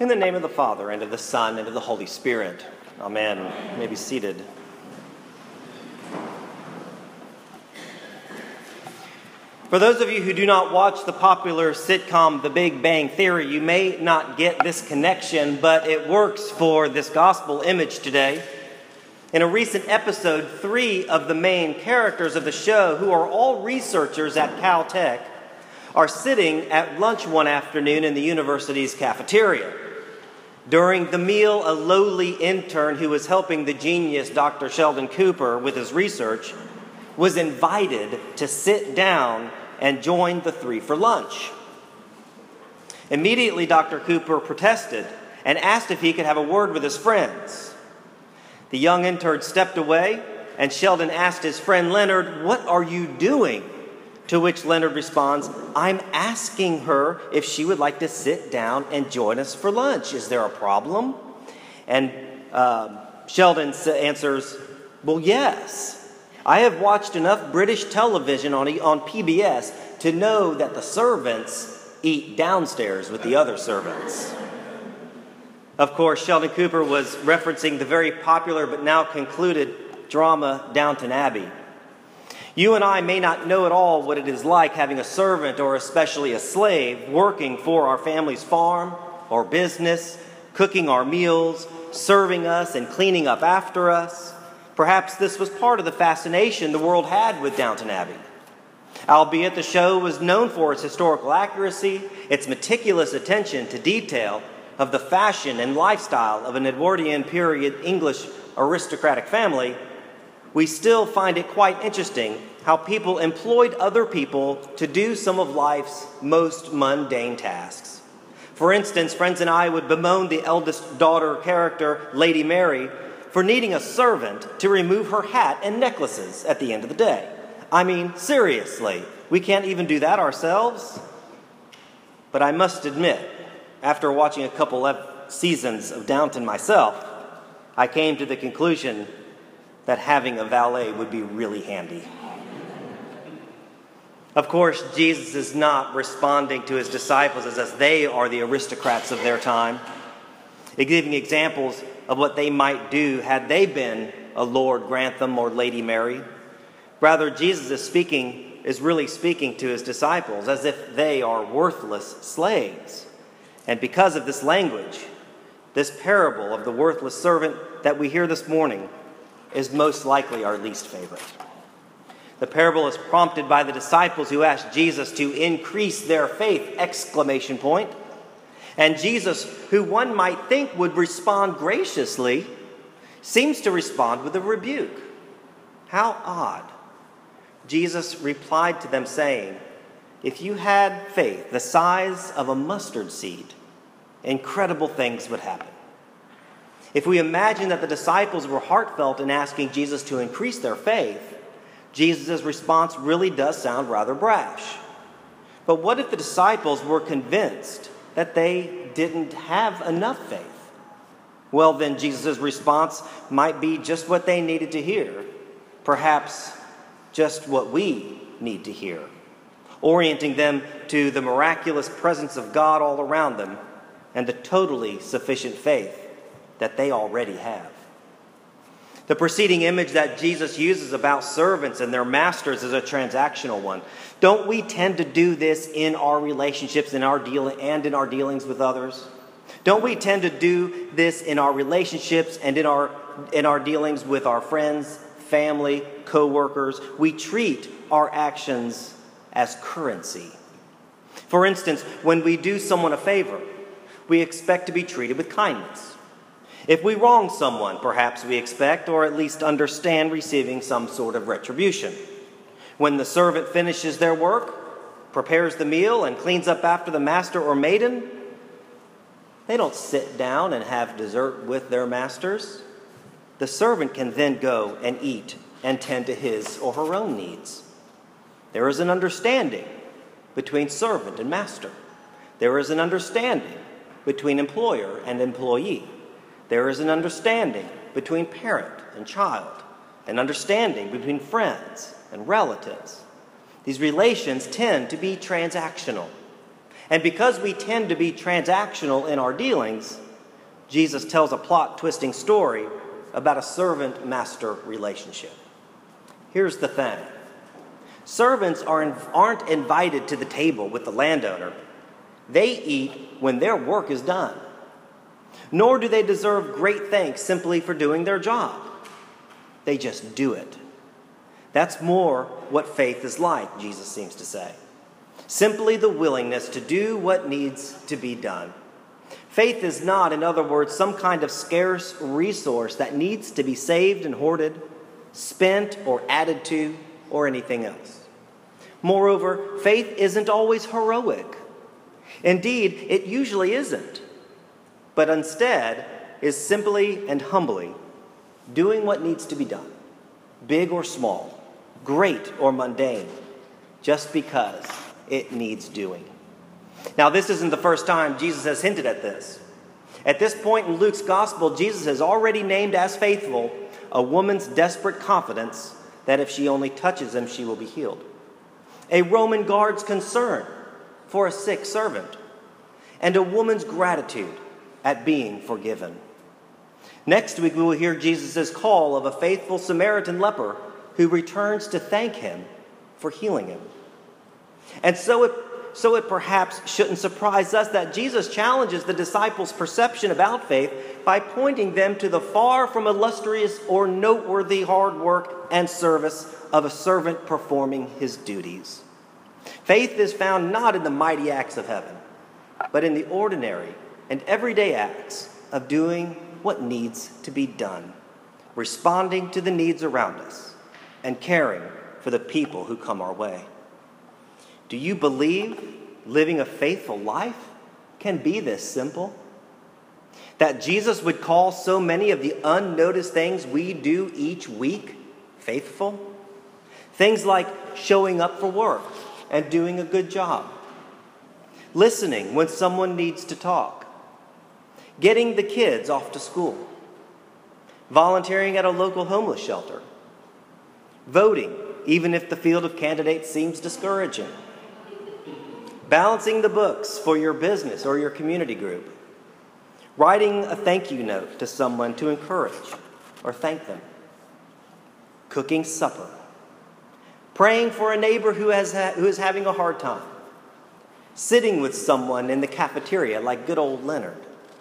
In the name of the Father, and of the Son, and of the Holy Spirit. Amen. You may be seated. For those of you who do not watch the popular sitcom The Big Bang Theory, you may not get this connection, but it works for this gospel image today. In a recent episode, 3 of the main characters of the show, who are all researchers at Caltech, are sitting at lunch one afternoon in the university's cafeteria. During the meal, a lowly intern who was helping the genius Dr. Sheldon Cooper with his research was invited to sit down and join the 3 for lunch. Immediately, Dr. Cooper protested and asked if he could have a word with his friends. The young intern stepped away, and Sheldon asked his friend Leonard, "What are you doing?" To which Leonard responds, "I'm asking her if she would like to sit down and join us for lunch. Is there a problem?" And Sheldon answers, "Well, yes. I have watched enough British television on PBS to know that the servants eat downstairs with the other servants." Of course, Sheldon Cooper was referencing the very popular but now concluded drama Downton Abbey. You and I may not know at all what it is like having a servant, or especially a slave, working for our family's farm or business, cooking our meals, serving us and cleaning up after us. Perhaps this was part of the fascination the world had with Downton Abbey. Albeit the show was known for its historical accuracy, its meticulous attention to detail of the fashion and lifestyle of an Edwardian period English aristocratic family, we still find it quite interesting how people employed other people to do some of life's most mundane tasks. For instance, friends and I would bemoan the eldest daughter character, Lady Mary, for needing a servant to remove her hat and necklaces at the end of the day. I mean, seriously, we can't even do that ourselves? But I must admit, after watching a couple of seasons of Downton myself, I came to the conclusion that having a valet would be really handy. Of course, Jesus is not responding to his disciples as if they are the aristocrats of their time, giving examples of what they might do had they been a Lord Grantham or Lady Mary. Rather, Jesus is really speaking to his disciples as if they are worthless slaves. And because of this language, this parable of the worthless servant that we hear this morning is most likely our least favorite. The parable is prompted by the disciples who asked Jesus to increase their faith, ! And Jesus, who one might think would respond graciously, seems to respond with a rebuke. How odd. Jesus replied to them saying, "If you had faith the size of a mustard seed, incredible things would happen." If we imagine that the disciples were heartfelt in asking Jesus to increase their faith, Jesus' response really does sound rather brash. But what if the disciples were convinced that they didn't have enough faith? Well, then Jesus' response might be just what they needed to hear, perhaps just what we need to hear, orienting them to the miraculous presence of God all around them and the totally sufficient faith that they already have. The preceding image that Jesus uses about servants and their masters is a transactional one. Don't we tend to do this in our relationships and in our dealings with others? Don't we tend to do this in our relationships and in our dealings with our friends, family, co-workers? We treat our actions as currency. For instance, when we do someone a favor, we expect to be treated with kindness. If we wrong someone, perhaps we expect, or at least understand, receiving some sort of retribution. When the servant finishes their work, prepares the meal, and cleans up after the master or maiden, they don't sit down and have dessert with their masters. The servant can then go and eat and tend to his or her own needs. There is an understanding between servant and master. There is an understanding between employer and employee. There is an understanding between parent and child, an understanding between friends and relatives. These relations tend to be transactional. And because we tend to be transactional in our dealings, Jesus tells a plot-twisting story about a servant-master relationship. Here's the thing. Servants aren't invited to the table with the landowner. They eat when their work is done. Nor do they deserve great thanks simply for doing their job. They just do it. That's more what faith is like, Jesus seems to say. Simply the willingness to do what needs to be done. Faith is not, in other words, some kind of scarce resource that needs to be saved and hoarded, spent or added to, or anything else. Moreover, faith isn't always heroic. Indeed, it usually isn't. But instead is simply and humbly doing what needs to be done, big or small, great or mundane, just because it needs doing. Now, this isn't the first time Jesus has hinted at this. At this point in Luke's gospel, Jesus has already named as faithful a woman's desperate confidence that if she only touches him, she will be healed. A Roman guard's concern for a sick servant, and a woman's gratitude at being forgiven. Next week, we will hear Jesus' call of a faithful Samaritan leper who returns to thank him for healing him. And so it perhaps shouldn't surprise us that Jesus challenges the disciples' perception about faith by pointing them to the far from illustrious or noteworthy hard work and service of a servant performing his duties. Faith is found not in the mighty acts of heaven, but in the ordinary and everyday acts of doing what needs to be done, responding to the needs around us, and caring for the people who come our way. Do you believe living a faithful life can be this simple? That Jesus would call so many of the unnoticed things we do each week faithful? Things like showing up for work and doing a good job, listening when someone needs to talk, getting the kids off to school, volunteering at a local homeless shelter, voting even if the field of candidates seems discouraging, balancing the books for your business or your community group, writing a thank you note to someone to encourage or thank them, cooking supper, praying for a neighbor who is having a hard time, sitting with someone in the cafeteria like good old Leonard,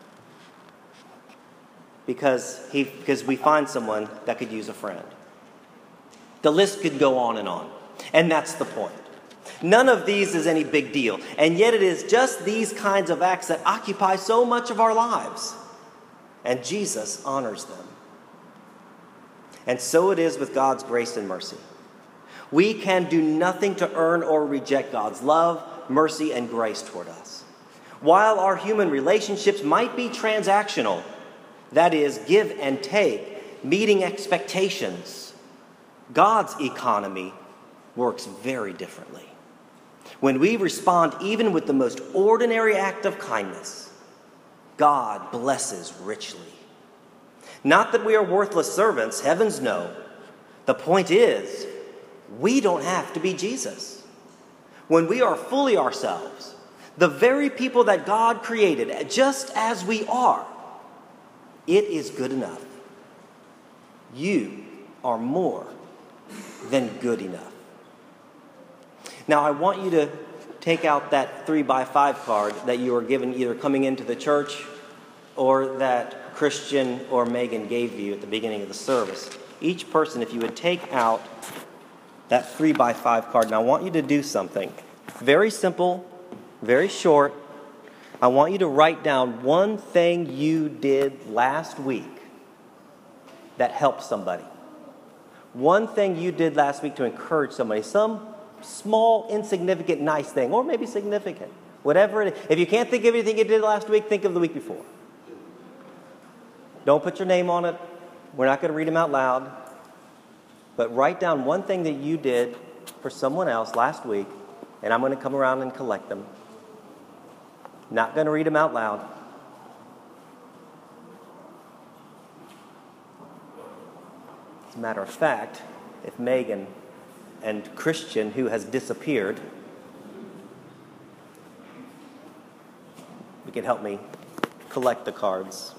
because we find someone that could use a friend. The list could go on, and that's the point. None of these is any big deal, and yet it is just these kinds of acts that occupy so much of our lives, and Jesus honors them. And so it is with God's grace and mercy. We can do nothing to earn or reject God's love, mercy, and grace toward us. While our human relationships might be transactional, that is, give and take, meeting expectations, God's economy works very differently. When we respond even with the most ordinary act of kindness, God blesses richly. Not that we are worthless servants, heavens no. The point is, we don't have to be Jesus. When we are fully ourselves, the very people that God created, just as we are, it is good enough. You are more than good enough. Now, I want you to take out that 3x5 card that you were given either coming into the church or that Christian or Megan gave you at the beginning of the service. Each person, if you would take out that 3x5 card, and I want you to do something very simple, very short. I want you to write down one thing you did last week that helped somebody. One thing you did last week to encourage somebody. Some small, insignificant, nice thing, or maybe significant. Whatever it is. If you can't think of anything you did last week, think of the week before. Don't put your name on it. We're not going to read them out loud. But write down one thing that you did for someone else last week, and I'm going to come around and collect them. Not going to read them out loud. As a matter of fact, if Megan and Christian, who has disappeared, you can help me collect the cards.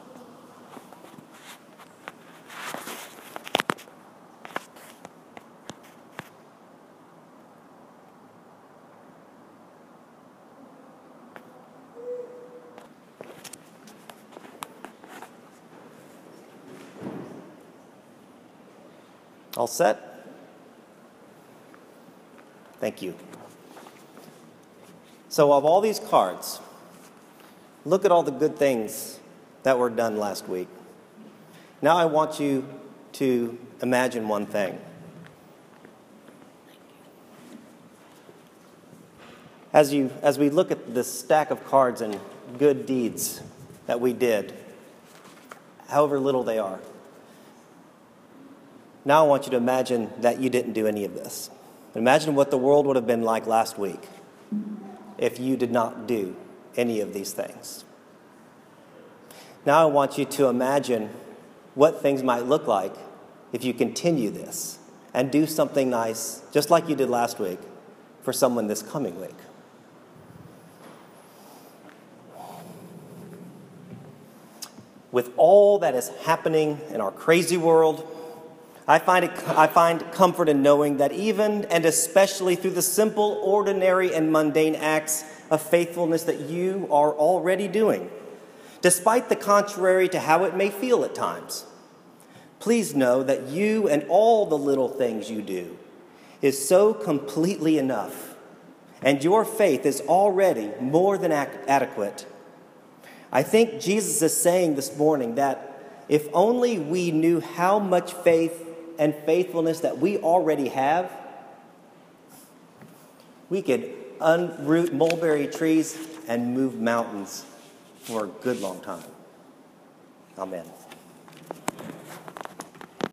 All set? Thank you. So of all these cards, look at all the good things that were done last week. Now I want you to imagine one thing. As we look at this stack of cards and good deeds that we did, however little they are, now I want you to imagine that you didn't do any of this. Imagine what the world would have been like last week if you did not do any of these things. Now I want you to imagine what things might look like if you continue this and do something nice, just like you did last week, for someone this coming week. With all that is happening in our crazy world, I find comfort in knowing that even and especially through the simple, ordinary, and mundane acts of faithfulness that you are already doing, despite the contrary to how it may feel at times, please know that you and all the little things you do is so completely enough, and your faith is already more than adequate. I think Jesus is saying this morning that if only we knew how much faith and faithfulness that we already have, we could unroot mulberry trees and move mountains for a good long time. Amen.